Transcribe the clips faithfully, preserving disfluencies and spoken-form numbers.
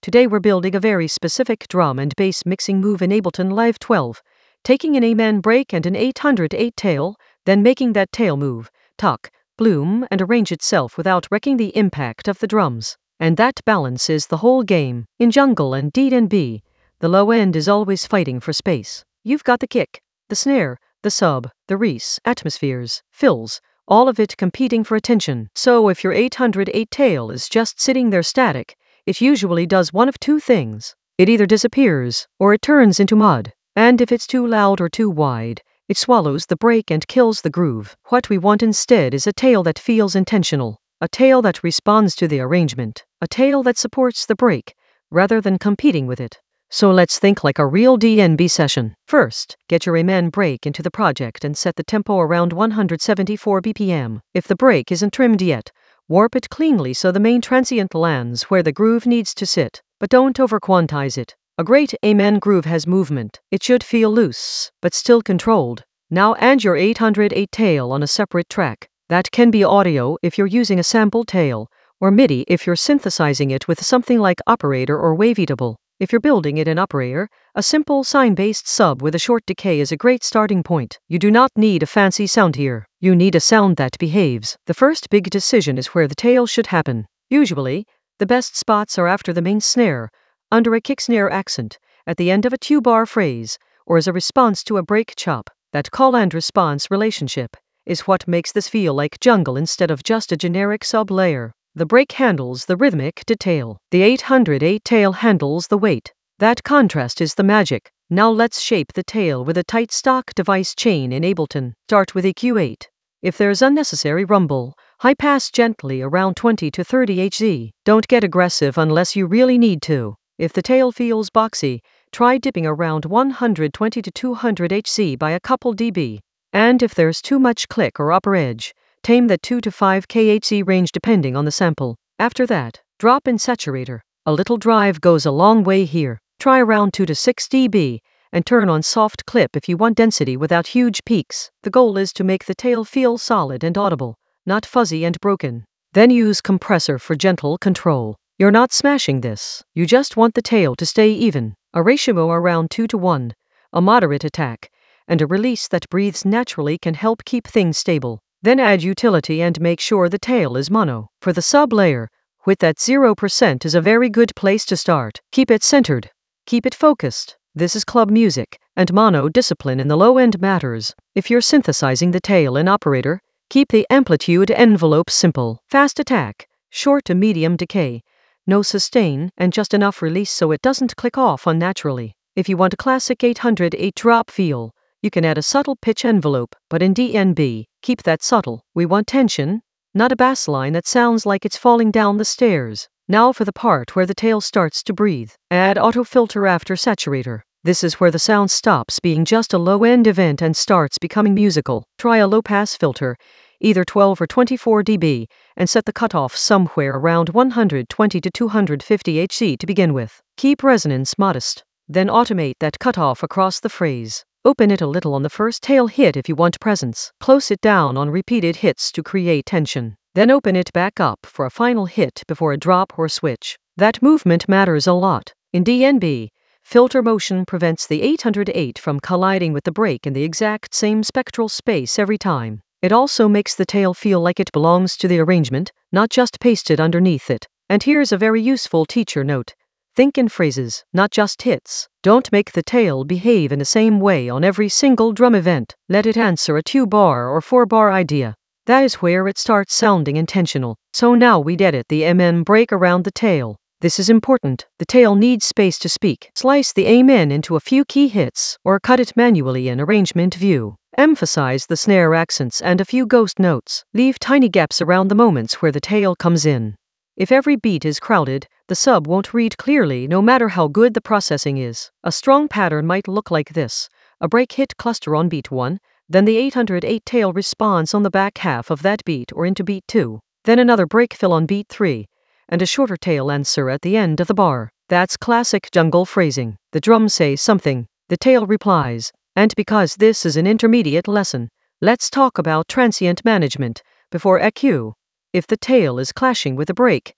Today we're building a very specific drum and bass mixing move in Ableton Live twelve, taking an Amen break and an eight hundred eight tail, then making that tail move, tuck, bloom and arrange itself without wrecking the impact of the drums. And that balance is the whole game. In jungle and D and B, the low end is always fighting for space. You've got the kick, the snare, the sub, the res, atmospheres, fills, all of it competing for attention. So if your eight hundred eight tail is just sitting there static, it usually does one of two things. It either disappears, or it turns into mud. And if it's too loud or too wide, it swallows the break and kills the groove. What we want instead is a tail that feels intentional, a tail that responds to the arrangement, a tail that supports the break, rather than competing with it. So let's think like a real D and B session. First, get your Amen break into the project and set the tempo around one hundred seventy-four B P M. If the break isn't trimmed yet, warp it cleanly so the main transient lands where the groove needs to sit, but don't over-quantize it. A great Amen groove has movement. It should feel loose, but still controlled. Now add your eight hundred eight tail on a separate track. That can be audio if you're using a sample tail, or MIDI if you're synthesizing it with something like Operator or Waveatable. If you're building it in Operator, a simple sine-based sub with a short decay is a great starting point. You do not need a fancy sound here. You need a sound that behaves. The first big decision is where the tail should happen. Usually, the best spots are after the main snare, under a kick snare accent, at the end of a two-bar phrase, or as a response to a break chop. That call and response relationship is what makes this feel like jungle instead of just a generic sub-layer. The break handles the rhythmic detail. The eight hundred eight tail handles the weight. That contrast is the magic. Now let's shape the tail with a tight stock device chain in Ableton. Start with E Q eight. If there's unnecessary rumble, high pass gently around twenty to thirty hertz. Don't get aggressive unless you really need to. If the tail feels boxy, try dipping around one hundred twenty to two hundred hertz by a couple dB. And if there's too much click or upper edge, tame that two to five kilohertz range depending on the sample. After that, drop in saturator. A little drive goes a long way here. Try around two to six dB, and turn on soft clip if you want density without huge peaks. The goal is to make the tail feel solid and audible, not fuzzy and broken. Then use compressor for gentle control. You're not smashing this. You just want the tail to stay even. A ratio around two to one, a moderate attack, and a release that breathes naturally can help keep things stable. Then add utility and make sure the tail is mono. For the sub-layer, width at zero percent is a very good place to start. Keep it centered. Keep it focused. This is club music, and mono discipline in the low end matters. If you're synthesizing the tail in Operator, keep the amplitude envelope simple. Fast attack, short to medium decay, no sustain, and just enough release so it doesn't click off unnaturally. If you want a classic eight hundred eight drop feel, you can add a subtle pitch envelope, but in D and B, keep that subtle. We want tension, not a bass line that sounds like it's falling down the stairs. Now for the part where the tail starts to breathe. Add auto filter after saturator. This is where the sound stops being just a low-end event and starts becoming musical. Try a low-pass filter, either twelve or twenty-four dB, and set the cutoff somewhere around one hundred twenty to two hundred fifty hertz to begin with. Keep resonance modest. Then automate that cutoff across the phrase. Open it a little on the first tail hit if you want presence. Close it down on repeated hits to create tension. Then open it back up for a final hit before a drop or switch. That movement matters a lot. In D and B, filter motion prevents the eight hundred eight from colliding with the break in the exact same spectral space every time. It also makes the tail feel like it belongs to the arrangement, not just pasted underneath it. And here's a very useful teacher note. Think in phrases, not just hits. Don't make the tail behave in the same way on every single drum event. Let it answer a two-bar or four-bar idea. That is where it starts sounding intentional. So now we'd edit the Amen break around the tail. This is important. The tail needs space to speak. Slice the Amen into a few key hits, or cut it manually in arrangement view. Emphasize the snare accents and a few ghost notes. Leave tiny gaps around the moments where the tail comes in. If every beat is crowded, the sub won't read clearly no matter how good the processing is. A strong pattern might look like this. A break hit cluster on beat one, then the eight hundred eight tail response on the back half of that beat or into beat two, then another break fill on beat three, and a shorter tail answer at the end of the bar. That's classic jungle phrasing. The drum says something, the tail replies. And because this is an intermediate lesson, let's talk about transient management before E Q. If the tail is clashing with the break,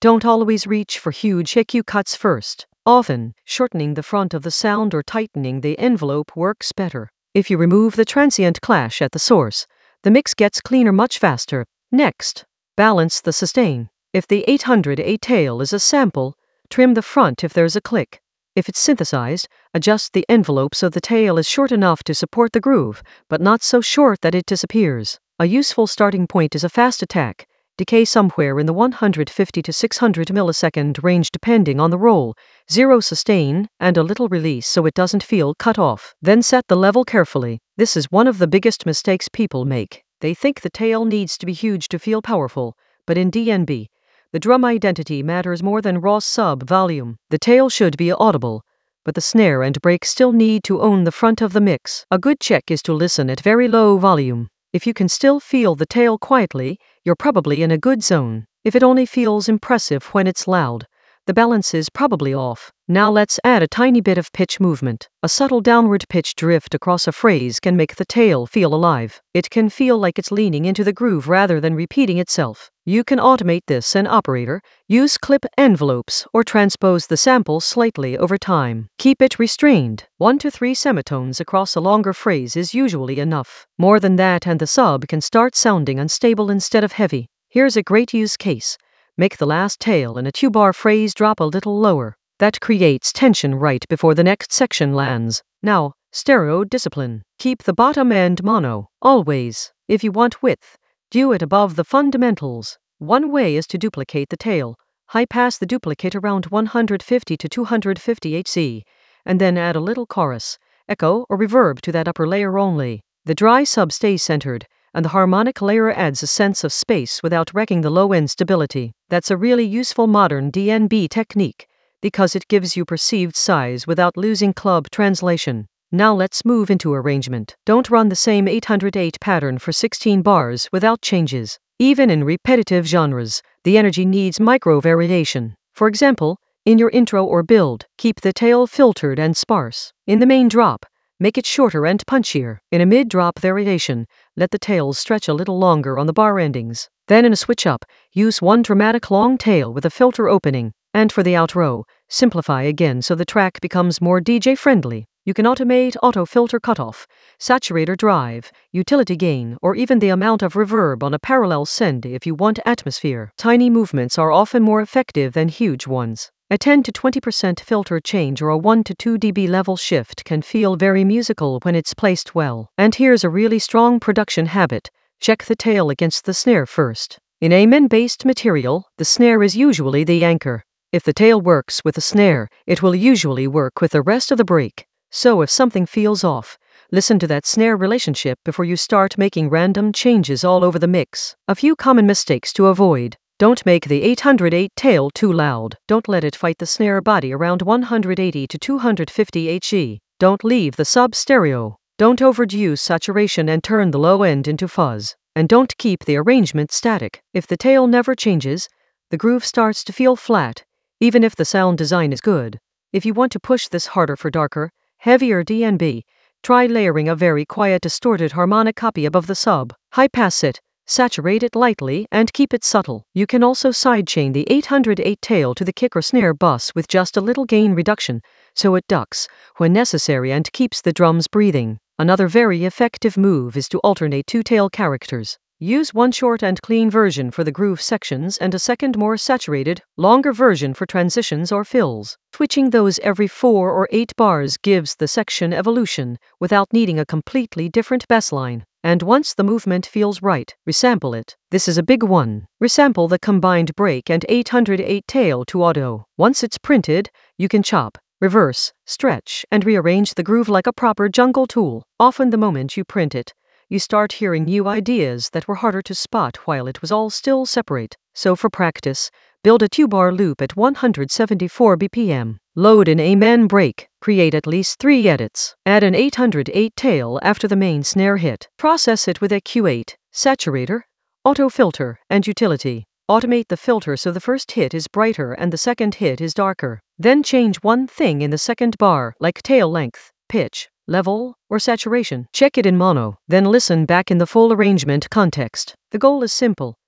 Don't always reach for huge E Q cuts first. Often, shortening the front of the sound or tightening the envelope works better. If you remove the transient clash at the source, the mix gets cleaner much faster. Next, balance the sustain. If the eight hundred eight tail is a sample, trim the front if there's a click. If it's synthesized, adjust the envelope so the tail is short enough to support the groove, but not so short that it disappears. A useful starting point is a fast attack, decay somewhere in the one hundred fifty to six hundred millisecond range depending on the roll, zero sustain, and a little release so it doesn't feel cut off. Then set the level carefully. This is one of the biggest mistakes people make. They think the tail needs to be huge to feel powerful, but in D N B, the drum identity matters more than raw sub volume. The tail should be audible, but the snare and break still need to own the front of the mix. A good check is to listen at very low volume. If you can still feel the tail quietly, you're probably in a good zone. If it only feels impressive when it's loud, the balance is probably off. Now let's add a tiny bit of pitch movement. A subtle downward pitch drift across a phrase can make the tail feel alive. It can feel like it's leaning into the groove rather than repeating itself. You can automate this in Operator, use clip envelopes, or transpose the sample slightly over time. Keep it restrained. One to three semitones across a longer phrase is usually enough. More than that and the sub can start sounding unstable instead of heavy. Here's a great use case. Make the last tail in a two-bar phrase drop a little lower. That creates tension right before the next section lands. Now, stereo discipline. Keep the bottom end mono, always. If you want width, do it above the fundamentals. One way is to duplicate the tail, high pass the duplicate around one hundred fifty to two hundred fifty hertz, and then add a little chorus, echo, or reverb to that upper layer only. The dry sub stays centered, and the harmonic layer adds a sense of space without wrecking the low-end stability. That's a really useful modern D N B technique, because it gives you perceived size without losing club translation. Now let's move into arrangement. Don't run the same eight hundred eight pattern for sixteen bars without changes. Even in repetitive genres, the energy needs micro-variation. For example, in your intro or build, keep the tail filtered and sparse. In the main drop, make it shorter and punchier. In a mid-drop variation, let the tails stretch a little longer on the bar endings. Then in a switch-up, use one dramatic long tail with a filter opening. And for the outro, simplify again so the track becomes more D J-friendly. You can automate auto-filter cutoff, saturator drive, utility gain, or even the amount of reverb on a parallel send if you want atmosphere. Tiny movements are often more effective than huge ones. A ten to twenty percent filter change or a one to two decibel level shift can feel very musical when it's placed well. And here's a really strong production habit. Check the tail against the snare first. In Amen-based material, the snare is usually the anchor. If the tail works with the snare, it will usually work with the rest of the break. So if something feels off, listen to that snare relationship before you start making random changes all over the mix. A few common mistakes to avoid. Don't make the eight hundred eight tail too loud. Don't let it fight the snare body around one hundred eighty to two hundred fifty hertz. Don't leave the sub stereo. Don't overdo saturation and turn the low end into fuzz. And don't keep the arrangement static. If the tail never changes, the groove starts to feel flat, even if the sound design is good. If you want to push this harder for darker, heavier D N B, try layering a very quiet distorted harmonic copy above the sub. High pass it, saturate it lightly, and keep it subtle. You can also sidechain the eight hundred eight tail to the kick or snare bus with just a little gain reduction, so it ducks when necessary and keeps the drums breathing. Another very effective move is to alternate two tail characters. Use one short and clean version for the groove sections and a second more saturated, longer version for transitions or fills. Switching those every four or eight bars gives the section evolution without needing a completely different bassline. And once the movement feels right, resample it. This is a big one. Resample the combined break and eight hundred eight tail to auto. Once it's printed, you can chop, reverse, stretch, and rearrange the groove like a proper jungle tool. Often the moment you print it, you start hearing new ideas that were harder to spot while it was all still separate. So for practice, build a two-bar loop at one hundred seventy-four B P M. Load an Amen break. Create at least three edits. Add an eight hundred eight tail after the main snare hit. Process it with a Q eight, saturator, auto filter, and utility. Automate the filter so the first hit is brighter and the second hit is darker. Then change one thing in the second bar, like tail length, pitch, level, or saturation. Check it in mono, then listen back in the full arrangement context. The goal is simple.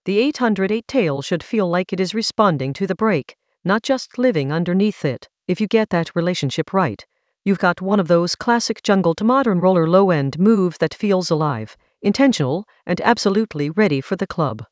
The eight hundred eight tail should feel like it is responding to the break, not just living underneath it. If you get that relationship right, you've got one of those classic jungle to modern roller low-end moves that feels alive, intentional, and absolutely ready for the club.